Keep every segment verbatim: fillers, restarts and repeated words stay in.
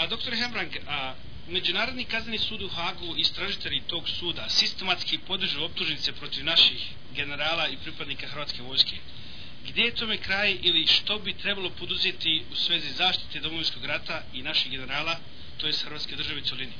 A, doktor Hebrang, a, Međunarodni kazneni sud u Hagu, istražitelji tog suda sistematski podižu optužnice protiv naših generala i pripadnika Hrvatske vojske. Gdje je tome kraj ili što bi trebalo poduzeti u svezi zaštite Domovinskog rata i naših generala, to je Hrvatske države u cjelini?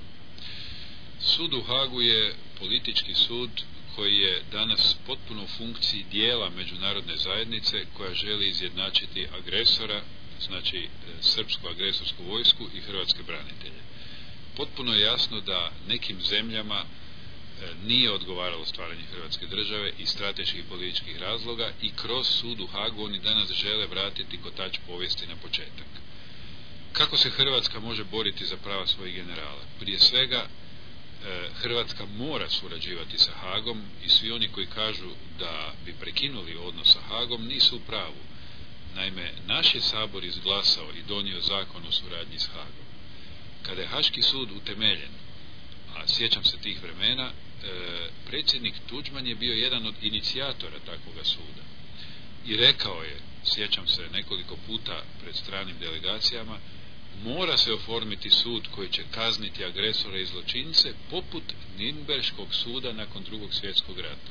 Sud u Hagu je politički sud koji je danas potpuno u funkciji dijela međunarodne zajednice koja želi izjednačiti agresora, znači srpsku agresorsku vojsku i hrvatske branitelje. Potpuno je jasno da nekim zemljama nije odgovaralo stvaranje Hrvatske države iz strateških i političkih razloga i kroz sud u Hagu oni danas žele vratiti kotač povijesti na početak. Kako se Hrvatska može boriti za prava svojih generala? Prije svega Hrvatska mora surađivati sa Hagom i svi oni koji kažu da bi prekinuli odnos sa Hagom nisu u pravu. Naime, naš je Sabor izglasao i donio zakon o suradnji s Hagom. Kada je Haški sud utemeljen, a sjećam se tih vremena, e, predsjednik Tuđman je bio jedan od inicijatora takvoga suda. I rekao je, sjećam se nekoliko puta pred stranim delegacijama, mora se oformiti sud koji će kazniti agresore i zločince poput Nürnberškog suda nakon drugog svjetskog rata.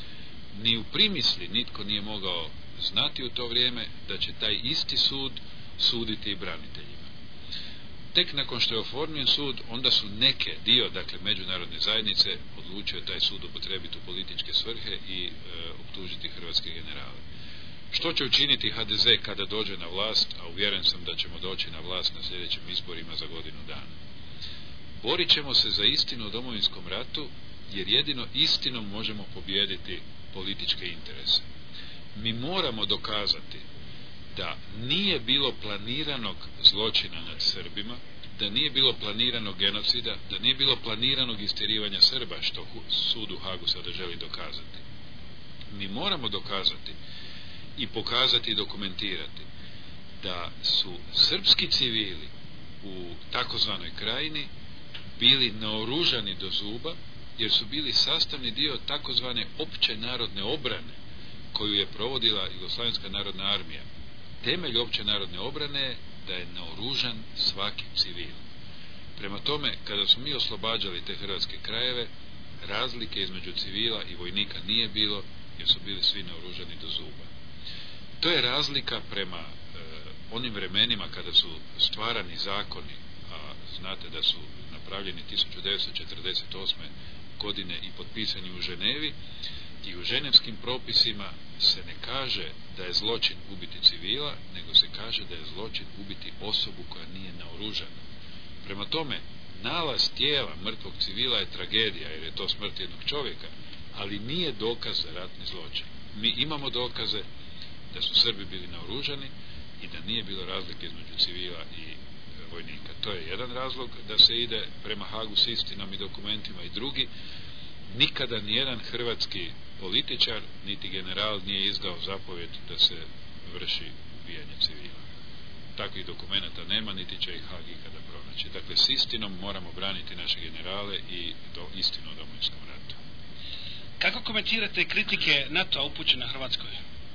Ni u primisli nitko nije mogao znati u to vrijeme da će taj isti sud suditi i braniteljima. Tek nakon što je oformljen sud, onda su neke dio, dakle međunarodne zajednice, odlučio taj sud upotrebiti u političke svrhe i e, optužiti hrvatske generale. Što će učiniti ha de ze kada dođe na vlast, a uvjeren sam da ćemo doći na vlast na sljedećim izborima za godinu dana? Borit ćemo se za istinu o Domovinskom ratu, jer jedino istinom možemo pobijediti političke interese. Mi moramo dokazati da nije bilo planiranog zločina nad Srbima, da nije bilo planiranog genocida, da nije bilo planiranog istjerivanja Srba, što sud u Hagu sada želi dokazati. Mi moramo dokazati i pokazati i dokumentirati da su srpski civili u takozvanoj krajini bili naoružani do zuba, jer su bili sastavni dio takozvane opće narodne obrane koju je provodila Jugoslavenska narodna armija. Temelj opće narodne obrane je da je naoružan svaki civil. Prema tome, kada smo mi oslobađali te hrvatske krajeve, razlike između civila i vojnika nije bilo, jer su bili svi naoružani do zuba. To je razlika prema e, onim vremenima kada su stvarani zakoni, a znate da su napravljeni tisuću devetsto četrdeset osme godine i potpisani u Ženevi, i u ženevskim propisima se ne kaže da je zločin ubiti civila, nego se kaže da je zločin ubiti osobu koja nije naoružana. Prema tome, nalaz tijela mrtvog civila je tragedija, jer je to smrt jednog čovjeka, ali nije dokaz za ratni zločin. Mi imamo dokaze da su Srbi bili naoružani i da nije bilo razlike između civila i vojnika. To je jedan razlog da se ide prema Hagu s istinom i dokumentima, i drugi, nikada nijedan hrvatski političar niti general nije izdao zapovjed da se vrši ubijanje civila. Takvih dokumenata nema, niti će ih Hag ikada pronaći. Dakle, s istinom moramo braniti naše generale i do istinu o Domovinskom ratu. Kako komentirate kritike NATO-a upućene Hrvatskoj?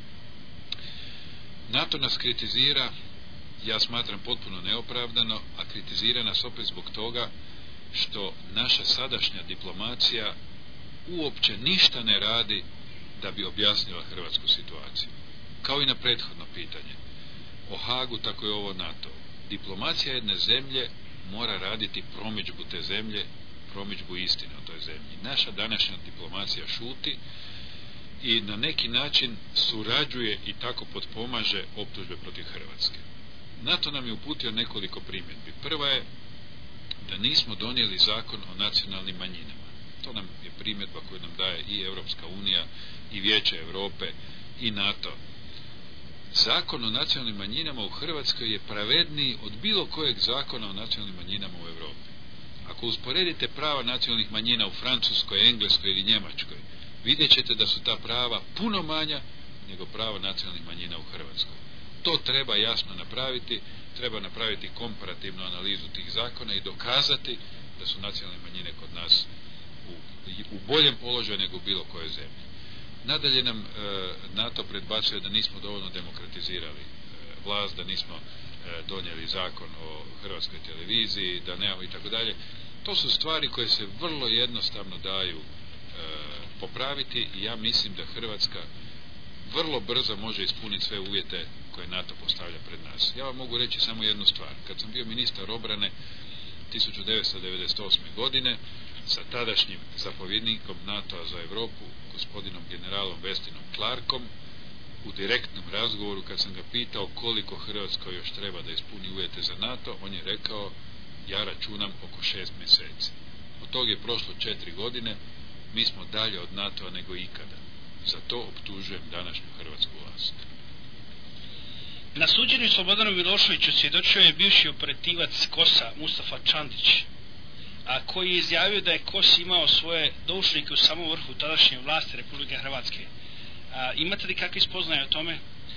NATO nas kritizira, ja smatram potpuno neopravdano, a kritizira nas opet zbog toga što naša sadašnja diplomacija uopće ništa ne radi da bi objasnila hrvatsku situaciju. Kao i na prethodno pitanje o Hagu, tako i ovo NATO. Diplomacija jedne zemlje mora raditi promidžbu te zemlje, promidžbu istine o toj zemlji. Naša današnja diplomacija šuti i na neki način surađuje i tako potpomaže optužbe protiv Hrvatske. NATO nam je uputio nekoliko primjedbi. Prva je da nismo donijeli zakon o nacionalnim manjinama. To nam je primjedba koju nam daje i Europska unija, i Vijeće Europe, i NATO. Zakon o nacionalnim manjinama u Hrvatskoj je pravedniji od bilo kojeg zakona o nacionalnim manjinama u Europi. Ako usporedite prava nacionalnih manjina u Francuskoj, Engleskoj ili Njemačkoj, vidjet ćete da su ta prava puno manja nego prava nacionalnih manjina u Hrvatskoj. To treba jasno napraviti, treba napraviti komparativnu analizu tih zakona i dokazati da su nacionalne manjine kod nas u, u boljem položaju nego u bilo kojoj zemlji. Nadalje nam e, NATO predbacuje da nismo dovoljno demokratizirali e, vlast, da nismo donijeli zakon o hrvatskoj televiziji, da nemamo i tako dalje. To su stvari koje se vrlo jednostavno daju e, popraviti i ja mislim da Hrvatska vrlo brzo može ispuniti sve uvjete koje NATO postavlja pred nas. Ja vam mogu reći samo jednu stvar. Kad sam bio ministar obrane tisuću devetsto devedeset osme. godine sa tadašnjim zapovjednikom NATO-a za Europu, gospodinom generalom Westinom Clarkom, u direktnom razgovoru kad sam ga pitao koliko Hrvatskoj još treba da ispuni uvjete za NATO, on je rekao ja računam oko šest mjeseci. Od tog je prošlo četiri godine, mi smo dalje od NATO-a nego ikada. Za to optužujem današnju hrvatsku vlast. Na suđenju Slobodanu Miloševiću svjedočio je bivši operativac KOS-a Mustafa Čandić, a koji je izjavio da je KOS imao svoje doušnike u samom vrhu tadašnje vlasti Republike Hrvatske. A, imate li kakve spoznaje o tome?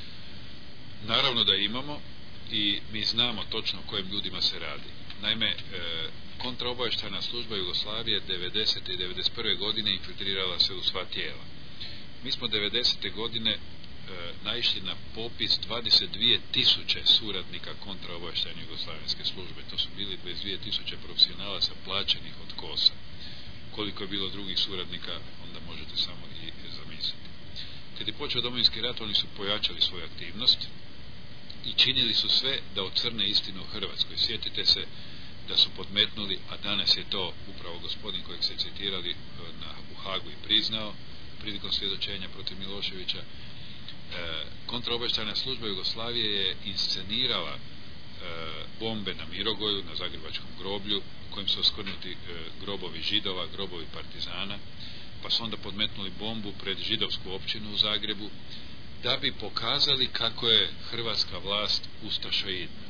Naravno da imamo i mi znamo točno o kojim ljudima se radi. Naime, e, kontraobavještajna služba Jugoslavije devedesete i devedeset prve. godine infiltrirala se u sva tijela. Mi smo devedesete. godine e, naišli na popis dvadeset dvije tisuće suradnika kontraobavještajne jugoslavenske službe. To su bili dvadeset dvije tisuće profesionalaca plaćenih od KOS-a. Koliko je bilo drugih suradnika, onda možete samo i zamisliti. Kad je počeo Domovinski rat, oni su pojačali svoju aktivnost i činili su sve da ocrne istinu o Hrvatskoj. Sjetite se da su podmetnuli, a danas je to upravo gospodin kojeg se citirali na, u Hagu i priznao prilikom svjedočenja protiv Miloševića. E, kontraobavještajna služba Jugoslavije je inscenirala e, bombe na Mirogoju, na Zagrebačkom groblju, kojim su oskrnuti e, grobovi Židova, grobovi partizana, pa su onda podmetnuli bombu pred židovsku općinu u Zagrebu, da bi pokazali kako je hrvatska vlast ustašoidna.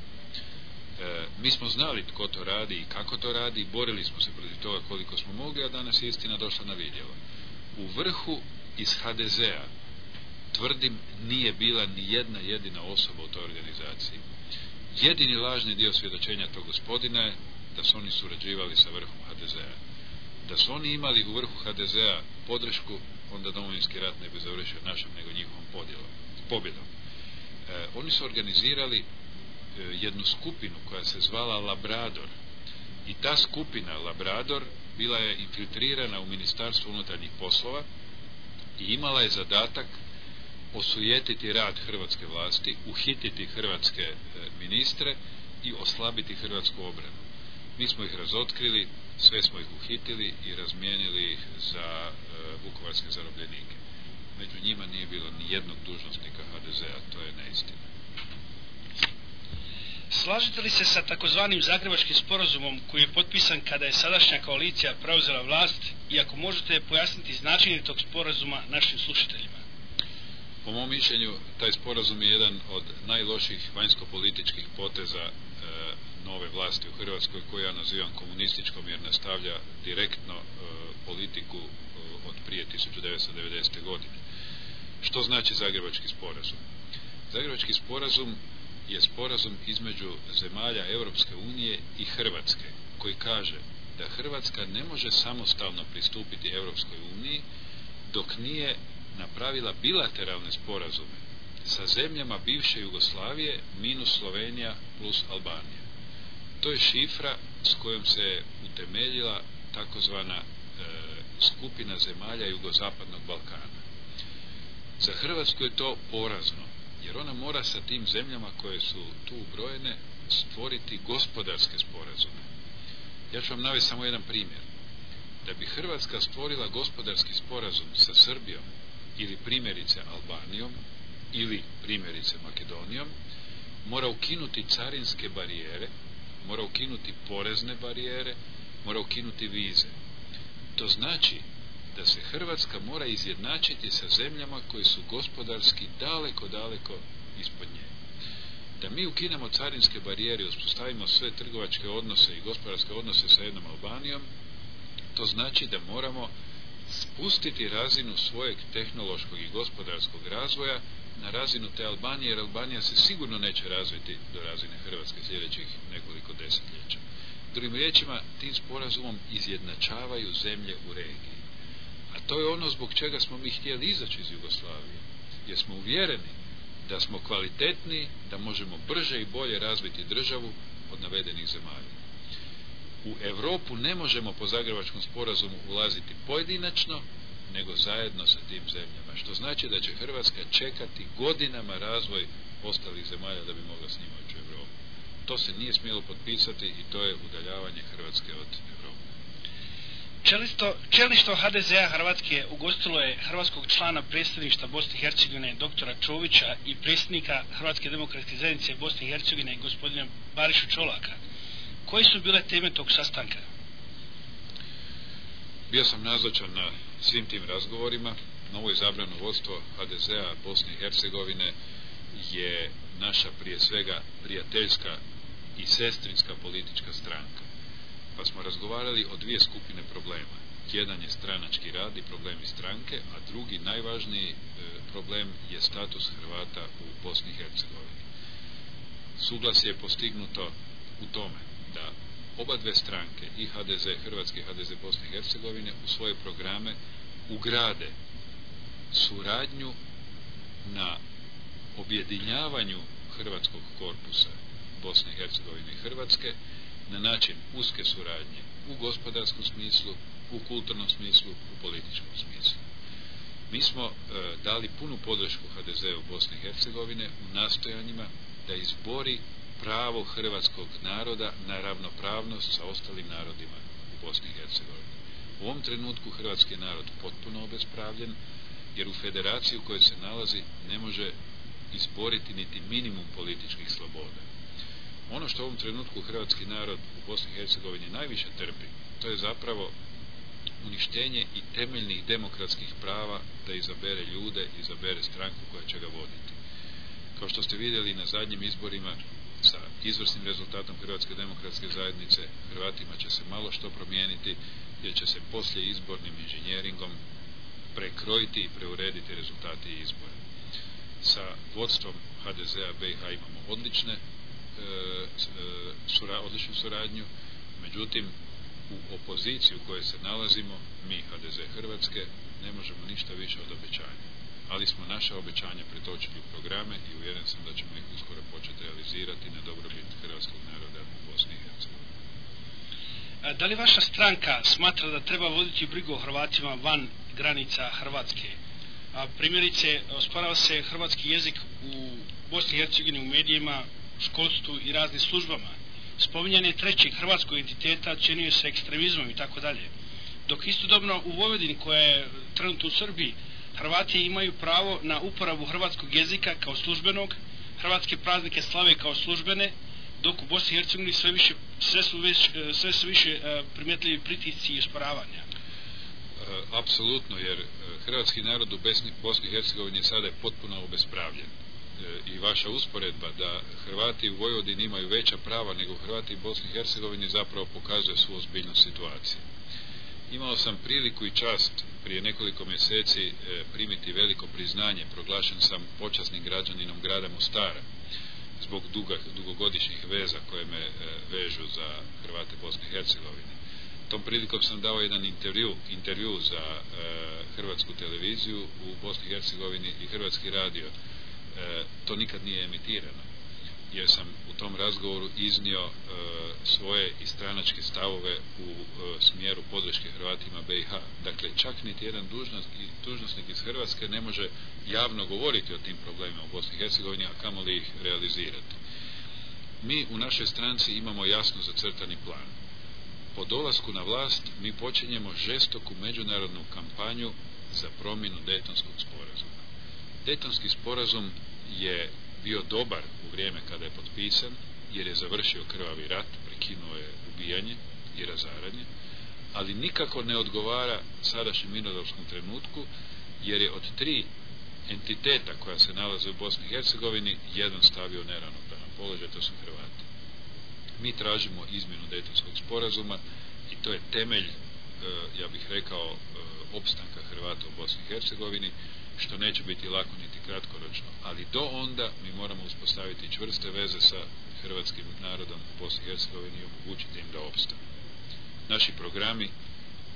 E, mi smo znali tko to radi i kako to radi, borili smo se protiv toga koliko smo mogli, a danas je istina došla na vidjelo. U vrhu iz ha de zea, tvrdim, nije bila ni jedna jedina osoba u toj organizaciji. Jedini lažni dio svjedočenja tog gospodina je da su oni surađivali sa vrhom ha de zea. Da su oni imali u vrhu ha de zea podršku, onda Domovinski rat ne bi završio našom nego njihovom podjelom, pobjedom. E, oni su organizirali e, jednu skupinu koja se zvala Labrador i ta skupina Labrador bila je infiltrirana u Ministarstvo unutarnjih poslova i imala je zadatak osujetiti rad hrvatske vlasti, uhititi hrvatske e, ministre i oslabiti hrvatsku obranu. Mi smo ih razotkrili, sve smo ih uhitili i razmijenili ih za e, vukovarske zarobljenike. Među njima nije bilo ni jednog dužnosnika ha de zea, to je neistina. Slažete li se sa takozvanim Zagrebačkim sporazumom koji je potpisan kada je sadašnja koalicija preuzela vlast i ako možete pojasniti značenje tog sporazuma našim slušateljima? Po mom mišljenju, taj sporazum je jedan od najloših vanjsko-političkih poteza e, nove vlasti u Hrvatskoj, koju ja nazivam komunističkom jer nastavlja direktno e, politiku e, od prije tisuću devetsto devedesete. godine. Što znači Zagrebački sporazum? Zagrebački sporazum je sporazum između zemalja Europske unije i Hrvatske, koji kaže da Hrvatska ne može samostalno pristupiti Europskoj uniji dok nije napravila bilateralne sporazume sa zemljama bivše Jugoslavije minus Slovenija plus Albanija. To je šifra s kojom se utemeljila takozvana e, skupina zemalja jugozapadnog Balkana. Za Hrvatsku je to porazno, jer ona mora sa tim zemljama koje su tu ubrojene stvoriti gospodarske sporazume. Ja ću vam navesti samo jedan primjer. Da bi Hrvatska stvorila gospodarski sporazum sa Srbijom ili primjerice Albanijom ili primjerice Makedonijom, mora ukinuti carinske barijere, mora ukinuti porezne barijere, mora ukinuti vize. To znači da se Hrvatska mora izjednačiti sa zemljama koje su gospodarski daleko, daleko ispod nje. Da mi ukinemo carinske barijere i uspostavimo sve trgovačke odnose i gospodarske odnose sa jednom Albanijom, to znači da moramo spustiti razinu svojeg tehnološkog i gospodarskog razvoja na razinu te Albanije, jer Albanija se sigurno neće razviti do razine Hrvatske sljedećih nekoliko desetljeća. Drugim riječima, tim sporazumom izjednačavaju zemlje u regiji. A to je ono zbog čega smo mi htjeli izaći iz Jugoslavije, jer smo uvjereni da smo kvalitetni, da možemo brže i bolje razviti državu od navedenih zemalja. U Europu ne možemo po Zagrebačkom sporazumu ulaziti pojedinačno, nego zajedno sa tim zemljama, što znači da će Hrvatska čekati godinama razvoj ostalih zemalja da bi mogla s njima ući u Europu. To se nije smjelo potpisati i to je udaljavanje Hrvatske od Europe. Čelisto, čelištvo ha de zea Hrvatske ugostilo je hrvatskog člana predsjedništva Bosne i Hercegovine doktora Čovića i predsjednika Hrvatske demokratske zajednice Bosne i Hercegovine gospodina Barišu Čolaka. Koje su bile teme tog sastanka? Bio sam nazočan na svim tim razgovorima. Novo izabrano vodstvo ha de zea Bosne i Hercegovine je naša prije svega prijateljska i sestrinska politička stranka. Pa smo razgovarali o dvije skupine problema. Jedan je stranački rad i problemi stranke, a drugi, najvažniji e, problem je status Hrvata u Bosni i Hercegovini. Suglasje je postignuto u tome da oba dve stranke, i ha de ze Hrvatske i ha de ze Bosne i Hercegovine, u svoje programe ugrade suradnju na objedinjavanju hrvatskog korpusa Bosne i Hercegovine i Hrvatske na način uske suradnje u gospodarskom smislu, u kulturnom smislu, u političkom smislu. Mi smo e, dali punu podršku ha de zeu Bosne i Hercegovine u nastojanjima da izbori pravo hrvatskog naroda na ravnopravnost sa ostalim narodima u Bosni i Hercegovini. U ovom trenutku hrvatski narod potpuno obespravljen, jer u federaciji u kojoj se nalazi ne može izboriti niti minimum političkih sloboda. Ono što u ovom trenutku hrvatski narod u Bosni i Hercegovini najviše trpi, to je zapravo uništenje i temeljnih demokratskih prava da izabere ljude, izabere stranku koja će ga voditi. Kao što ste vidjeli na zadnjim izborima, sa izvrsnim rezultatom Hrvatske demokratske zajednice, Hrvatima će se malo što promijeniti, jer će se poslije izbornim inženjeringom prekrojiti i preurediti rezultati izbora. Sa vodstvom ha de zea be i ha imamo odlične, e, sura, odličnu suradnju, međutim u opoziciji u kojoj se nalazimo, mi ha de ze Hrvatske, ne možemo ništa više od obećanja. Ali smo naša obećanja pretočili u programe i uvjeren sam da ćemo ih uskoro početi realizirati na dobrobit hrvatskog naroda u Bosni i Hercegovini. Da li vaša stranka smatra da treba voditi brigu o Hrvatima van granica Hrvatske? A primjerice, osporava se hrvatski jezik u Bosni i Hercegovini u medijima, školstvu i raznim službama. Spominjanje trećeg hrvatskog entiteta činio se ekstremizmom i tako dalje. Dok istodobno u Vojvodini, koja je trenutno u Srbiji, Hrvati imaju pravo na uporabu hrvatskog jezika kao službenog, hrvatske praznike slave kao službene, dok u Bosni i Hercegovini sve, više, sve su, već, sve su više primetljivi pritisci i osporavanja. Apsolutno, jer hrvatski narod u Bosni i Hercegovini sada je potpuno obespravljen. I vaša usporedba da Hrvati u Vojvodini imaju veća prava nego Hrvati u Bosni i Hercegovini zapravo pokazuje svu ozbiljnost situacije. Imao sam priliku i čast prije nekoliko mjeseci primiti veliko priznanje, proglašen sam počasnim građaninom grada Mostara zbog duga, dugogodišnjih veza koje me vežu za Hrvate Bosne i Hercegovine. Tom prilikom sam dao jedan intervju, intervju za e, hrvatsku televiziju u Bosni i Hercegovini i hrvatski radio. E, to nikad nije emitirano, jer sam u tom razgovoru iznio e, svoje i stranačke stavove u e, smjeru podrške Hrvatima be i ha. Dakle, čak niti jedan dužnosnik, dužnosnik iz Hrvatske ne može javno govoriti o tim problemima u Bosni i Hercegovini, a kamoli ih realizirati. Mi u našoj stranci imamo jasno zacrtani plan. Po dolasku na vlast mi počinjemo žestoku međunarodnu kampanju za promjenu Dejtonskog sporazuma. Dejtonski sporazum je bio dobar u vrijeme kada je potpisan, jer je završio krvavi rat, prekinuo je ubijanje i razaranje, ali nikako ne odgovara sadašnjem mirnodopskom trenutku, jer je od tri entiteta koja se nalaze u Bosni i Hercegovini jedan stavio neravnopravan položaj, to su Hrvati. Mi tražimo izmjenu Dejtonskog sporazuma i to je temelj, ja bih rekao, opstanka Hrvata u Bosni i Hercegovini, što neće biti lako niti kratkoročno, ali do onda mi moramo uspostaviti čvrste veze sa hrvatskim narodom u Bosni i Hercegovini i omogućiti im da opstanu. Naši programi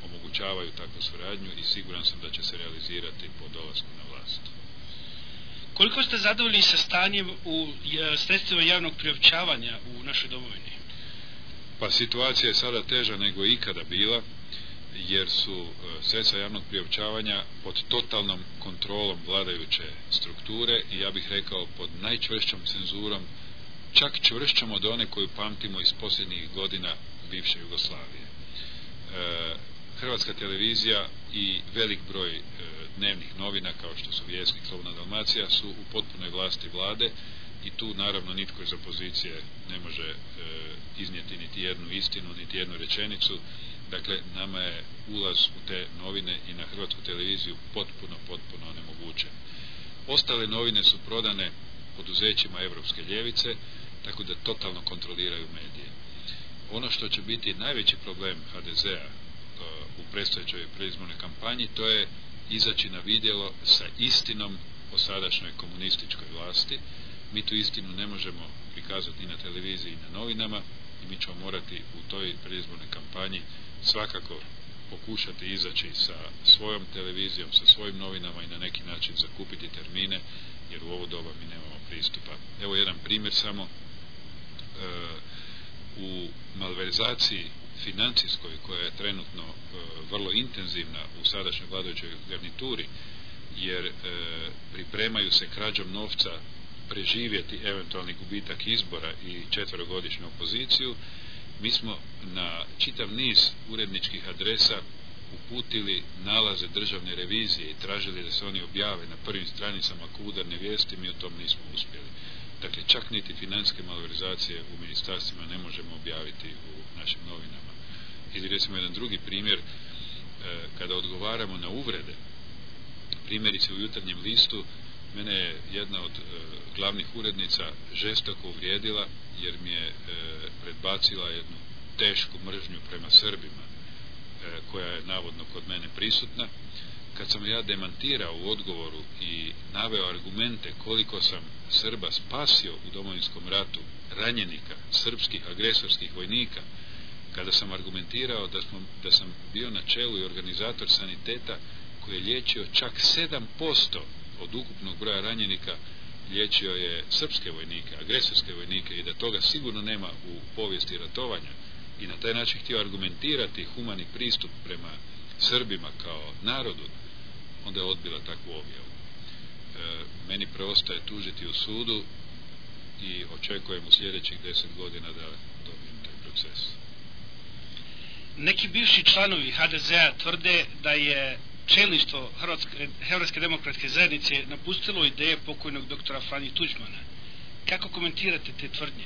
omogućavaju takvu suradnju i siguran sam da će se realizirati po dolasku na vlast. Koliko ste zadovoljni sa stanjem u sredstvima javnog priopćavanja u našoj domovini? Pa situacija je sada teža nego ikada bila, jer su sredstva javnog priopćavanja pod totalnom kontrolom vladajuće strukture i ja bih rekao pod najčvršćom cenzurom, čak čvršćom od one koju pamtimo iz posljednjih godina bivše Jugoslavije. E, Hrvatska televizija i velik broj e, dnevnih novina kao što su Vjesnik, Slobodna Dalmacija su u potpunoj vlasti vlade i tu naravno nitko iz opozicije ne može e, iznijeti niti jednu istinu, niti jednu rečenicu. Dakle, nama je ulaz u te novine i na Hrvatsku televiziju potpuno, potpuno onemogućen. Ostale novine su prodane poduzećima Europske ljevice, tako da totalno kontroliraju medije. Ono što će biti najveći problem ha de zea u predstojećoj predizbornoj kampanji, to je izaći na vidjelo sa istinom o sadašnjoj komunističkoj vlasti. Mi tu istinu ne možemo prikazati ni na televiziji ni na novinama i mi ćemo morati u toj predizbornoj kampanji svakako pokušati izaći sa svojom televizijom, sa svojim novinama i na neki način zakupiti termine, jer u ovo doba mi nemamo pristupa. Evo jedan primjer samo. E, u malverzaciji financijskoj koja je trenutno e, vrlo intenzivna u sadašnjoj vladajućoj garnituri, jer e, pripremaju se krađom novca preživjeti eventualni gubitak izbora i četverogodišnju opoziciju, mi smo na čitav niz uredničkih adresa uputili nalaze državne revizije i tražili da se oni objave na prvim stranicama kao udarne vijesti, mi u tom nismo uspjeli. Dakle, čak niti financijske malverzacije u ministarstvima ne možemo objaviti u našim novinama. Ili recimo jedan drugi primjer, kada odgovaramo na uvrede, primjerice u Jutarnjem listu, mene je jedna od glavnih urednica žestoko uvrijedila jer mi je predbacila jednu tešku mržnju prema Srbima koja je navodno kod mene prisutna. Kad sam ja demantirao u odgovoru i naveo argumente koliko sam Srba spasio u Domovinskom ratu, ranjenika, srpskih agresorskih vojnika, kada sam argumentirao da, smo, da sam bio na čelu i organizator saniteta koji je liječio čak sedam posto od ukupnog broja ranjenika, liječio je srpske vojnike, agresorske vojnike i da toga sigurno nema u povijesti ratovanja i na taj način htio argumentirati humani pristup prema Srbima kao narodu, onda je odbila takvu objavu. E, meni preostaje tužiti u sudu i očekujem u sljedećih deset godina da dobijem taj proces. Neki bivši članovi ha de zea tvrde da je čelništvo Hrvatske, Hrvatske demokratske zajednice napustilo ideje pokojnog doktora Franje Tuđmana. Kako komentirate te tvrdnje?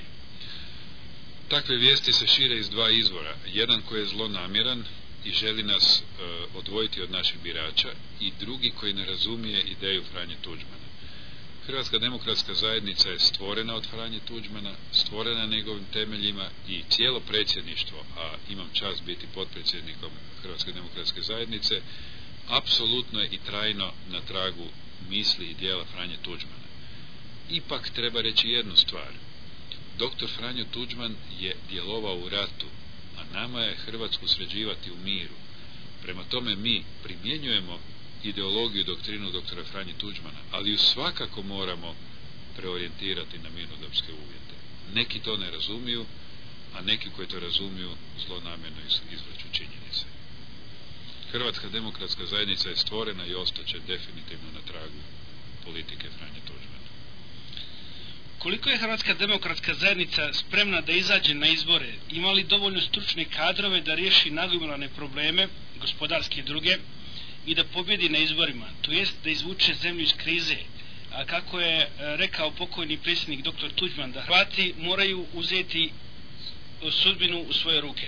Takve vijesti se šire iz dva izvora. Jedan koji je zlonamjeran i želi nas e, odvojiti od naših birača i drugi koji ne razumije ideju Franje Tuđmana. Hrvatska demokratska zajednica je stvorena od Franje Tuđmana, stvorena na njegovim temeljima i cijelo predsjedništvo, a imam čast biti potpredsjednikom Hrvatske demokratske zajednice, apsolutno je i trajno na tragu misli i dijela Franje Tuđmana. Ipak treba reći jednu stvar. Doktor Franjo Tuđman je djelovao u ratu, a nama je Hrvatsku sređivati u miru. Prema tome mi primjenjujemo ideologiju i doktrinu doktora Franje Tuđmana, ali ju svakako moramo preorijentirati na mirnodopske uvjete. Neki to ne razumiju, a neki koji to razumiju zlonamjerno izvrću činjenice. Hrvatska demokratska zajednica je stvorena i ostaće definitivno na tragu politike Franje Tuđmana. Koliko je Hrvatska demokratska zajednica spremna da izađe na izbore? Ima li dovoljno stručne kadrove da riješi nagomilane probleme, gospodarske i druge, i da pobjedi na izborima, to jest da izvuče zemlju iz krize? A kako je rekao pokojni predsjednik doktor Tuđman, da Hrvati moraju uzeti sudbinu u svoje ruke?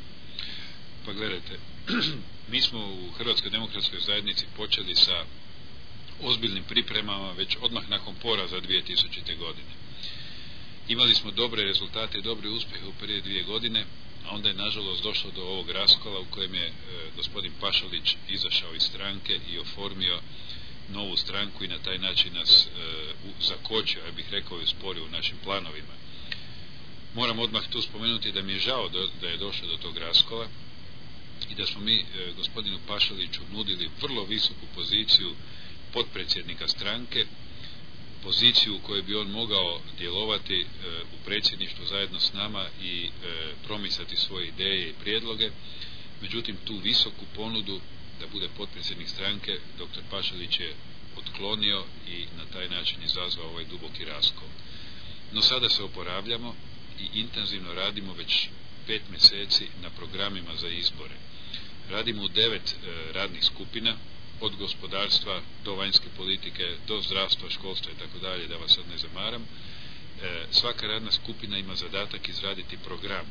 Pa gledajte, mi smo u Hrvatskoj demokratskoj zajednici počeli sa ozbiljnim pripremama već odmah nakon poraza dvije tisućite. godine. Imali smo dobre rezultate i dobre uspjehe u prije dvije godine, a onda je nažalost došlo do ovog raskola u kojem je e, gospodin Pašalić izašao iz stranke i oformio novu stranku i na taj način nas e, zakočio, ja bih rekao, i usporio u našim planovima. Moram odmah tu spomenuti da mi je žao do, da je došlo do tog raskola i da smo mi e, gospodinu Pašaliću nudili vrlo visoku poziciju potpredsjednika stranke poziciju u kojoj bi on mogao djelovati e, u predsjedništvu zajedno s nama i e, promicati svoje ideje i prijedloge. Međutim, tu visoku ponudu da bude potpredsjednik stranke doktor Pašalić je otklonio i na taj način izazvao ovaj duboki raskol. No sada se oporavljamo i intenzivno radimo već pet mjeseci na programima za izbore. Radimo u devet e, radnih skupina, od gospodarstva do vanjske politike, do zdravstva, školstva i tako dalje, da vas sad ne zamaram. E, svaka radna skupina ima zadatak izraditi program.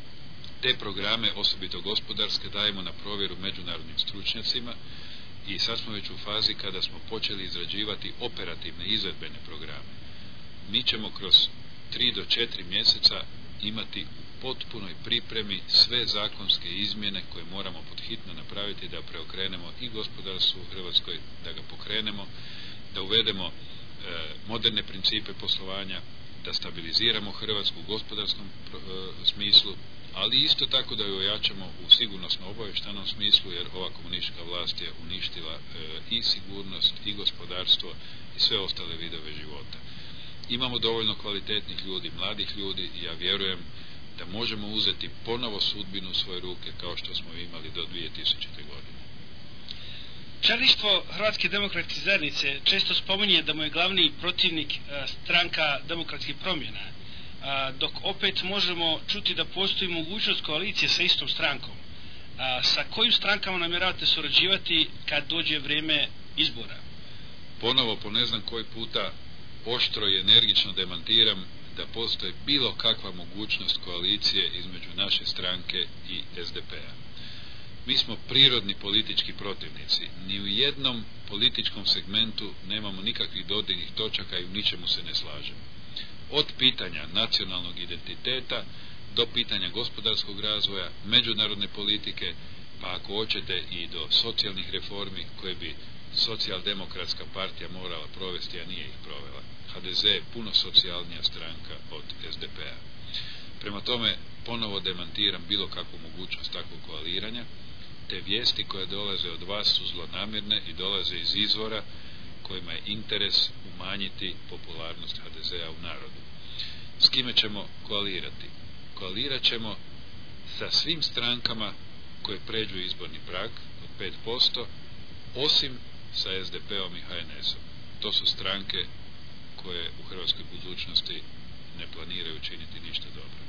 Te programe, osobito gospodarske, dajemo na provjeru međunarodnim stručnjacima i sad smo već u fazi kada smo počeli izrađivati operativne izvedbene programe. Mi ćemo kroz tri do četiri mjeseca imati u potpunoj pripremi sve zakonske izmjene koje moramo podhitno napraviti da preokrenemo i gospodarstvo u Hrvatskoj, da ga pokrenemo, da uvedemo e, moderne principe poslovanja, da stabiliziramo Hrvatsku u gospodarskom e, smislu, ali isto tako da ju ojačamo u sigurnosno-obavještajnom smislu, jer ova komunistička vlast je uništila e, i sigurnost i gospodarstvo i sve ostale vidove života. Imamo dovoljno kvalitetnih ljudi, mladih ljudi i ja vjerujem da možemo uzeti ponovo sudbinu u svoje ruke kao što smo imali do dvije tisućite. godine. Čelništvo Hrvatske demokratske zajednice često spominje da mu je glavni protivnik stranka demokratskih promjena, dok opet možemo čuti da postoji mogućnost koalicije sa istom strankom. Sa kojim strankama namjeravate surađivati kad dođe vrijeme izbora? Ponovo po ne znam koji puta oštro i energično demantiram da postoji bilo kakva mogućnost koalicije između naše stranke i S D P-a. Mi smo prirodni politički protivnici. Ni u jednom političkom segmentu nemamo nikakvih dodirnih točaka i u ničemu se ne slažemo. Od pitanja nacionalnog identiteta do pitanja gospodarskog razvoja, međunarodne politike, pa ako hoćete i do socijalnih reformi koje bi socijaldemokratska partija morala provesti, a nije ih provela. H D Z je puno socijalnija stranka od S D P-a. Prema tome, ponovo demantiram bilo kakvu mogućnost takvog koaliranja. Te vijesti koje dolaze od vas su zlonamjerne i dolaze iz izvora kojima je interes umanjiti popularnost H D Z-a u narodu. S kime ćemo koalirati? Koalirat ćemo sa svim strankama koje pređu izborni prag od pet posto, osim sa S D P-om i H N S-om. To su stranke koje u hrvatskoj budućnosti ne planiraju činiti ništa dobro.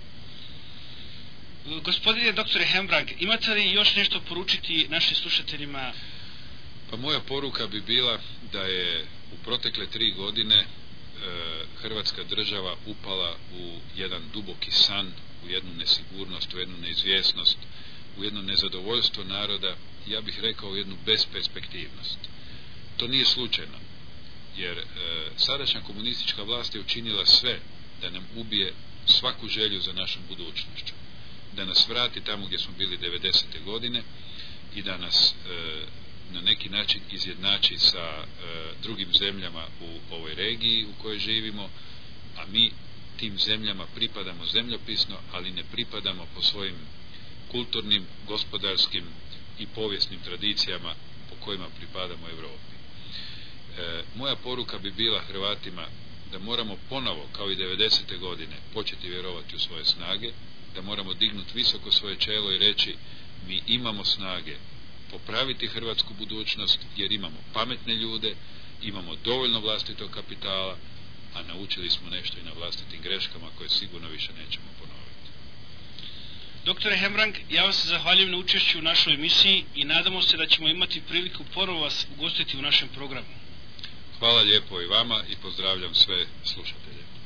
Gospodine doktore Hembrang, imate li još nešto poručiti našim slušateljima? Pa moja poruka bi bila da je u protekle tri godine e, Hrvatska država upala u jedan duboki san, u jednu nesigurnost, u jednu neizvjesnost, u jedno nezadovoljstvo naroda, ja bih rekao u jednu besperspektivnost. To nije slučajno, jer e, sadašnja komunistička vlast je učinila sve da nam ubije svaku želju za našom budućnošću, da nas vrati tamo gdje smo bili devedesete. godine i da nas e, na neki način izjednači sa e, drugim zemljama u ovoj regiji u kojoj živimo, a mi tim zemljama pripadamo zemljopisno, ali ne pripadamo po svojim kulturnim, gospodarskim i povijesnim tradicijama po kojima pripadamo Europi. E, moja poruka bi bila Hrvatima da moramo ponovo, kao i devedesete. godine, početi vjerovati u svoje snage, da moramo dignuti visoko svoje čelo i reći mi imamo snage popraviti hrvatsku budućnost jer imamo pametne ljude, imamo dovoljno vlastitog kapitala, a naučili smo nešto i na vlastitim greškama koje sigurno više nećemo ponoviti. Doktore Hembrang, ja vam se zahvaljujem na učešću u našoj emisiji i nadamo se da ćemo imati priliku ponovo vas ugostiti u našem programu. Hvala lijepo i vama i pozdravljam sve slušatelje.